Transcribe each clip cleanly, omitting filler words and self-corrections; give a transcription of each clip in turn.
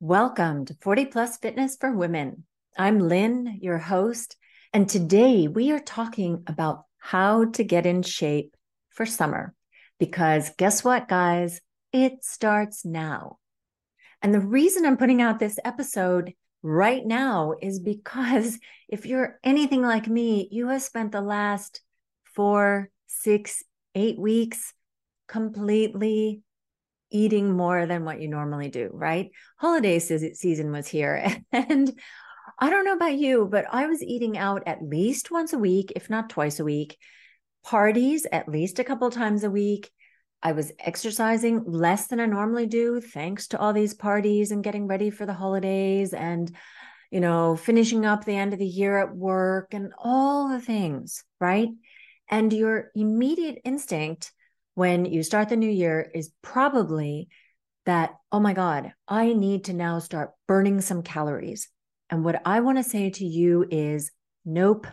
Welcome to 40 Plus Fitness for Women. I'm Lynn, your host, and today we are talking about how to get in shape for summer. Because guess what, guys? It starts now. And the reason I'm putting out this episode right now is because if you're anything like me, you have spent the last 4, 6, 8 weeks completely eating more than what you normally do, right? Holiday season was here. And I don't know about you, but I was eating out at least once a week, if not twice a week, parties at least a couple times a week. I was exercising less than I normally do, thanks to all these parties and getting ready for the holidays and, finishing up the end of the year at work and all the things, right? And your immediate instinct when you start the new year is probably that, oh my God, I need to now start burning some calories. And what I want to say to you is nope,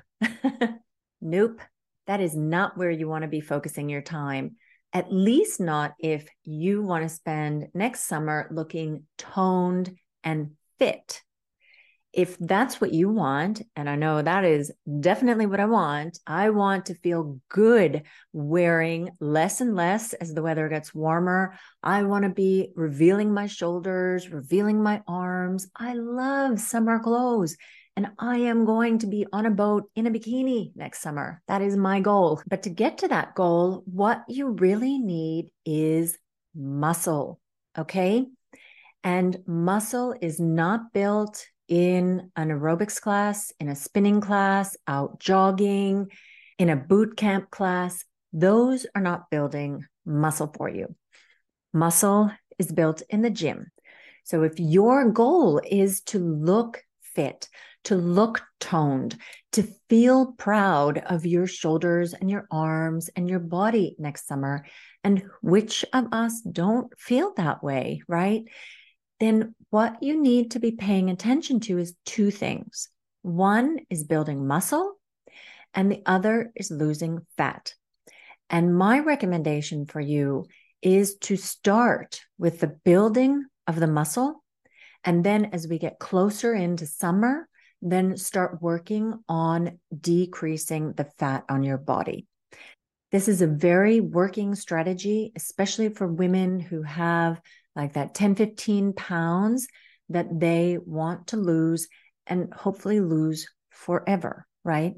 nope. That is not where you want to be focusing your time. At least not if you want to spend next summer looking toned and fit. If that's what you want, and I know that is definitely what I want to feel good wearing less and less as the weather gets warmer. I want to be revealing my shoulders, revealing my arms. I love summer clothes. And I am going to be on a boat in a bikini next summer. That is my goal. But to get to that goal, what you really need is muscle. Okay. And muscle is not built in an aerobics class, in a spinning class, out jogging, in a boot camp class. Those are not building muscle for you. Muscle is built in the gym. So if your goal is to look fit, to look toned, to feel proud of your shoulders and your arms and your body next summer, and which of us don't feel that way, right? Then what you need to be paying attention to is two things. One is building muscle, and the other is losing fat. And my recommendation for you is to start with the building of the muscle. And then as we get closer into summer, then start working on decreasing the fat on your body. This is a very working strategy, especially for women who have like that 10, 15 pounds that they want to lose and hopefully lose forever, right?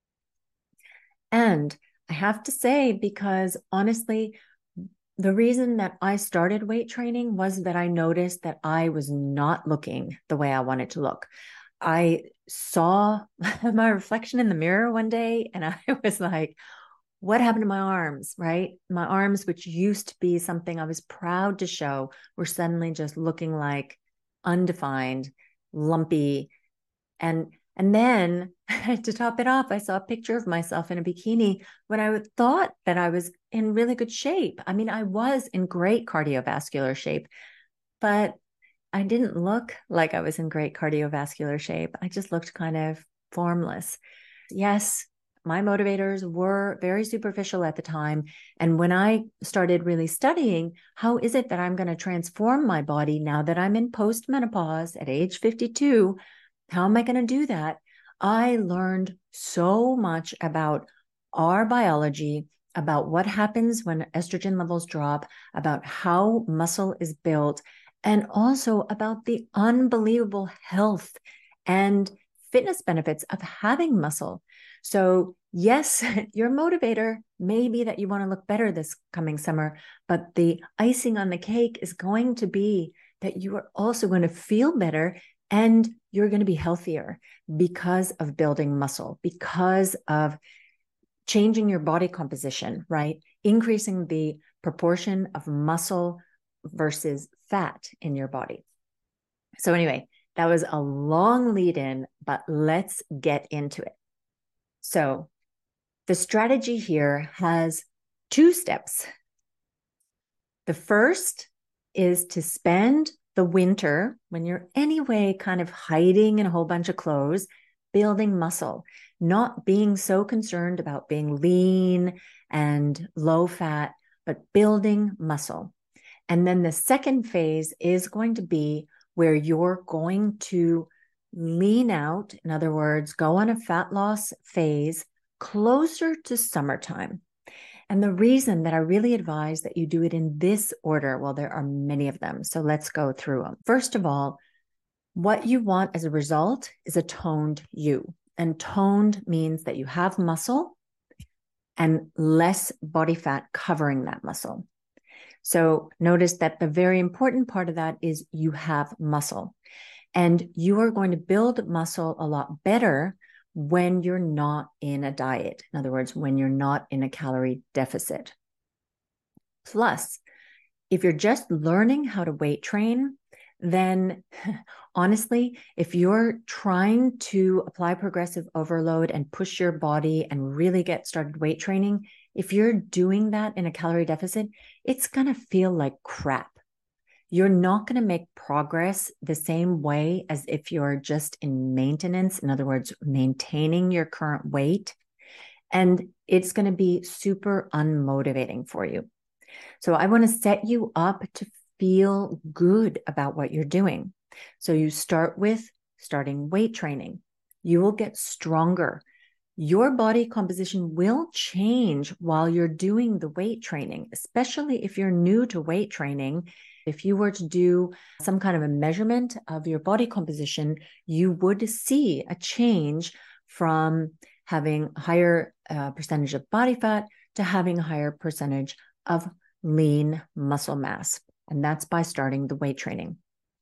And I have to say, because honestly, the reason that I started weight training was that I noticed that I was not looking the way I wanted to look. I saw my reflection in the mirror one day and I was like, what happened to my arms, right? My arms, which used to be something I was proud to show, were suddenly just looking like undefined, lumpy. And then to top it off, I saw a picture of myself in a bikini when I thought that I was in really good shape. I mean, I was in great cardiovascular shape, but I didn't look like I was in great cardiovascular shape. I just looked kind of formless. Yes, my motivators were very superficial at the time. And when I started really studying, how is it that I'm going to transform my body now that I'm in postmenopause at age 52? How am I going to do that? I learned so much about our biology, about what happens when estrogen levels drop, about how muscle is built, and also about the unbelievable health and fitness benefits of having muscle. So yes, your motivator may be that you want to look better this coming summer, but the icing on the cake is going to be that you are also going to feel better and you're going to be healthier because of building muscle, because of changing your body composition, right? Increasing the proportion of muscle versus fat in your body. So anyway, that was a long lead in, but let's get into it. So the strategy here has 2 steps. The first is to spend the winter, when you're anyway kind of hiding in a whole bunch of clothes, building muscle, not being so concerned about being lean and low fat, but building muscle. And then the second phase is going to be where you're going to lean out, in other words, go on a fat loss phase closer to summertime. And the reason that I really advise that you do it in this order, well, there are many of them. So let's go through them. First of all, what you want as a result is a toned you. And toned means that you have muscle and less body fat covering that muscle. So notice that the very important part of that is you have muscle. And you are going to build muscle a lot better when you're not in a diet. In other words, when you're not in a calorie deficit. Plus, if you're just learning how to weight train, then honestly, if you're trying to apply progressive overload and push your body and really get started weight training, if you're doing that in a calorie deficit, it's going to feel like crap. You're not going to make progress the same way as if you're just in maintenance. In other words, maintaining your current weight. And it's going to be super unmotivating for you. So I want to set you up to feel good about what you're doing. So you start with starting weight training. You will get stronger. Your body composition will change while you're doing the weight training, especially if you're new to weight training. If you were to do some kind of a measurement of your body composition, you would see a change from having a higher percentage of body fat to having a higher percentage of lean muscle mass. And that's by starting the weight training.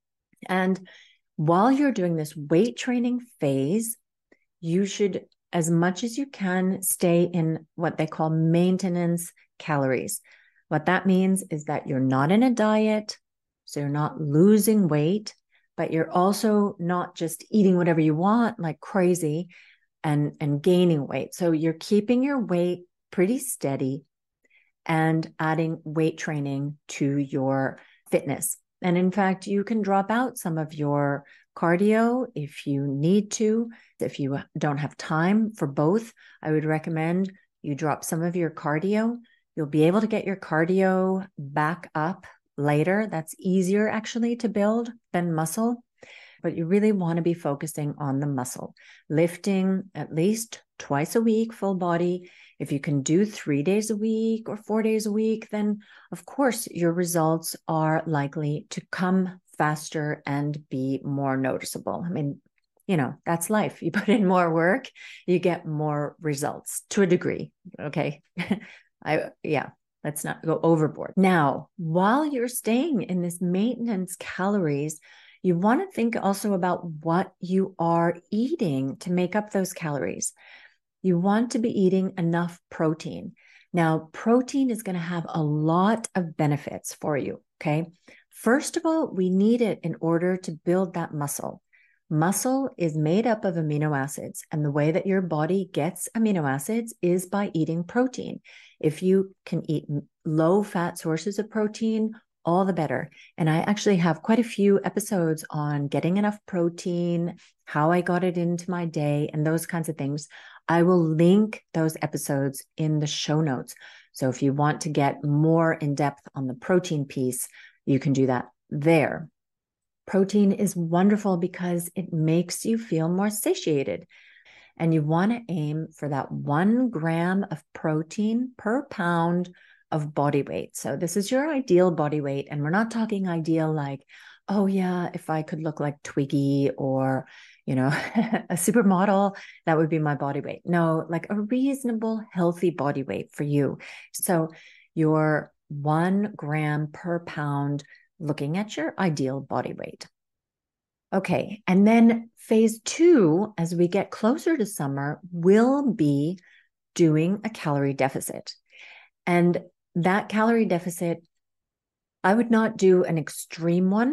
And while you're doing this weight training phase, you should, as much as you can, stay in what they call maintenance calories. What that means is that you're not in a diet, so you're not losing weight, but you're also not just eating whatever you want like crazy and gaining weight. So you're keeping your weight pretty steady and adding weight training to your fitness. And in fact, you can drop out some of your cardio if you need to. If you don't have time for both, I would recommend you drop some of your cardio. You'll be able to get your cardio back up later. That's easier actually to build than muscle, but you really want to be focusing on the muscle, lifting at least twice a week, full body. If you can do 3 days a week or 4 days a week, then of course your results are likely to come faster and be more noticeable. I mean, that's life. You put in more work, you get more results to a degree. Okay. Let's not go overboard. Now, while you're staying in this maintenance calories, you want to think also about what you are eating to make up those calories. You want to be eating enough protein. Now, protein is going to have a lot of benefits for you, okay? First of all, we need it in order to build that muscle. Muscle is made up of amino acids, and the way that your body gets amino acids is by eating protein. If you can eat low-fat sources of protein, all the better. And I actually have quite a few episodes on getting enough protein, how I got it into my day, and those kinds of things. I will link those episodes in the show notes. So if you want to get more in depth on the protein piece, you can do that there. Protein is wonderful because it makes you feel more satiated. And you want to aim for that 1 gram of protein per pound of body weight. So this is your ideal body weight. And we're not talking ideal like, oh yeah, if I could look like Twiggy or, a supermodel, that would be my body weight. No, like a reasonable, healthy body weight for you. So your 1 gram per pound, looking at your ideal body weight. Okay. And then phase 2, as we get closer to summer, will be doing a calorie deficit. And that calorie deficit, I would not do an extreme one.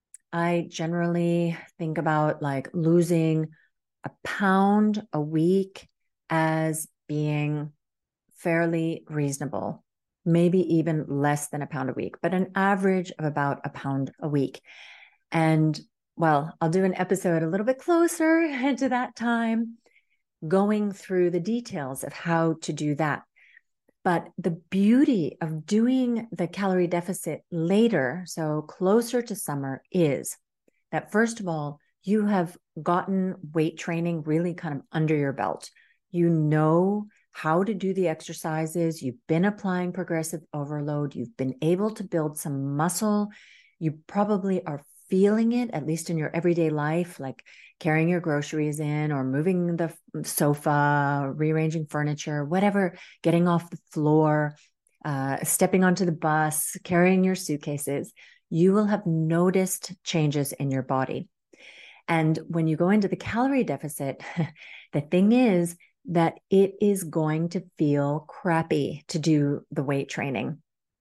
I generally think about like losing a pound a week as being fairly reasonable, maybe even less than a pound a week, but an average of about a pound a week. And well, I'll do an episode a little bit closer to that time, going through the details of how to do that. But the beauty of doing the calorie deficit later, so closer to summer, is that first of all, you have gotten weight training really kind of under your belt. You know how to do the exercises. You've been applying progressive overload. You've been able to build some muscle. You probably are feeling it, at least in your everyday life, like carrying your groceries in or moving the sofa, rearranging furniture, whatever, getting off the floor, stepping onto the bus, carrying your suitcases. You will have noticed changes in your body. And when you go into the calorie deficit, the thing is that it is going to feel crappy to do the weight training.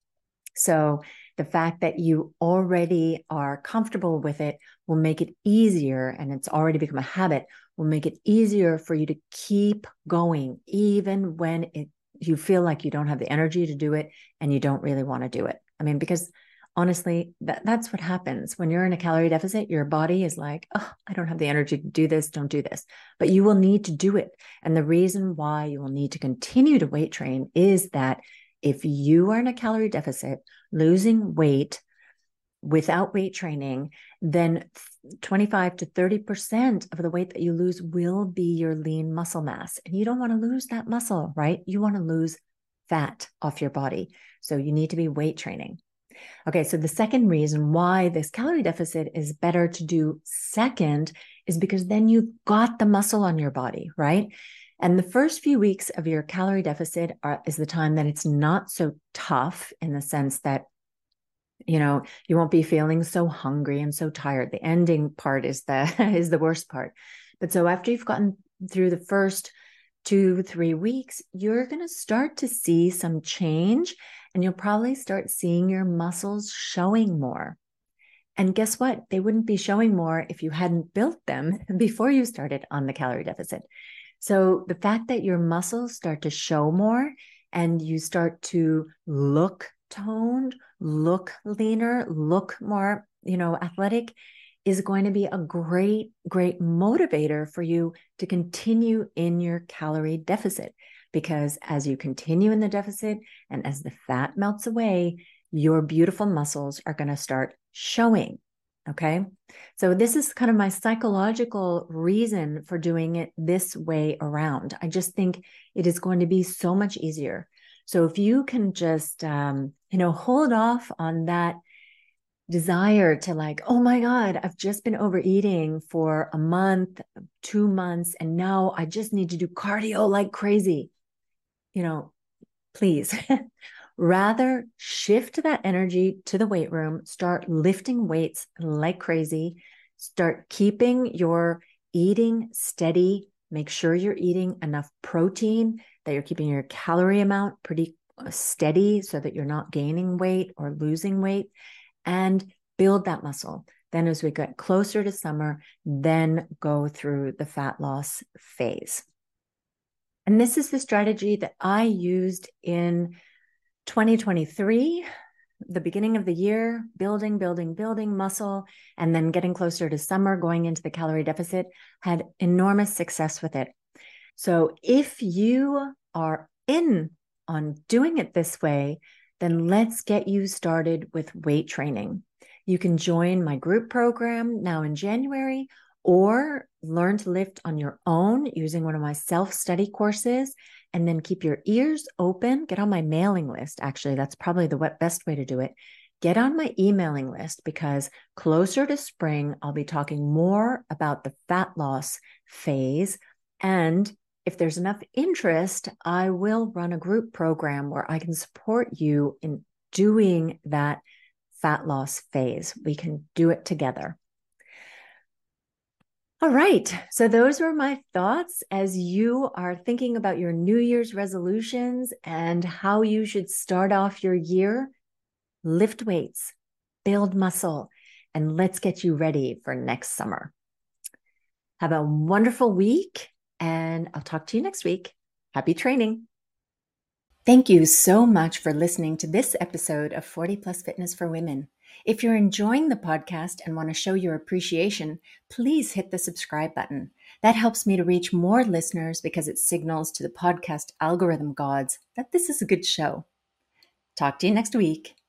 So the fact that you already are comfortable with it will make it easier, and it's already become a habit, will make it easier for you to keep going, even when you feel like you don't have the energy to do it and you don't really want to do it. I mean, because honestly, that's what happens when you're in a calorie deficit. Your body is like, oh, I don't have the energy to do this. Don't do this. But you will need to do it. And the reason why you will need to continue to weight train is that if you are in a calorie deficit, losing weight without weight training, then 25 to 30% of the weight that you lose will be your lean muscle mass. And you don't want to lose that muscle, right? You want to lose fat off your body. So you need to be weight training. Okay, so the second reason why this calorie deficit is better to do second is because then you've got the muscle on your body, right? And the first few weeks of your calorie deficit is the time that it's not so tough, in the sense that, you won't be feeling so hungry and so tired. The ending part is the worst part. But so after you've gotten through the first 2-3 weeks, you're going to start to see some change, and you'll probably start seeing your muscles showing more. And guess what? They wouldn't be showing more if you hadn't built them before you started on the calorie deficit. So the fact that your muscles start to show more and you start to look toned, look leaner, look more, athletic, is going to be a great, great motivator for you to continue in your calorie deficit. Because as you continue in the deficit and as the fat melts away, your beautiful muscles are going to start showing. Okay. So this is kind of my psychological reason for doing it this way around. I just think it is going to be so much easier. So if you can just, hold off on that desire to like, oh my God, I've just been overeating for a month, 2 months, and now I just need to do cardio like crazy. Please rather shift that energy to the weight room, start lifting weights like crazy, start keeping your eating steady, make sure you're eating enough protein, that you're keeping your calorie amount pretty steady so that you're not gaining weight or losing weight, and build that muscle. Then as we get closer to summer, then go through the fat loss phase. And this is the strategy that I used in 2023, the beginning of the year, building muscle, and then getting closer to summer, going into the calorie deficit, had enormous success with it. So if you are in on doing it this way, then let's get you started with weight training. You can join my group program now in January, or learn to lift on your own using one of my self-study courses, and then keep your ears open. Get on my mailing list. Actually, that's probably the best way to do it. Get on my emailing list, because closer to spring, I'll be talking more about the fat loss phase. And if there's enough interest, I will run a group program where I can support you in doing that fat loss phase. We can do it together. All right. So those were my thoughts as you are thinking about your New Year's resolutions and how you should start off your year. Lift weights, build muscle, and let's get you ready for next summer. Have a wonderful week, and I'll talk to you next week. Happy training. Thank you so much for listening to this episode of 40 Plus Fitness for Women. If you're enjoying the podcast and want to show your appreciation, please hit the subscribe button. That helps me to reach more listeners, because it signals to the podcast algorithm gods that this is a good show. Talk to you next week.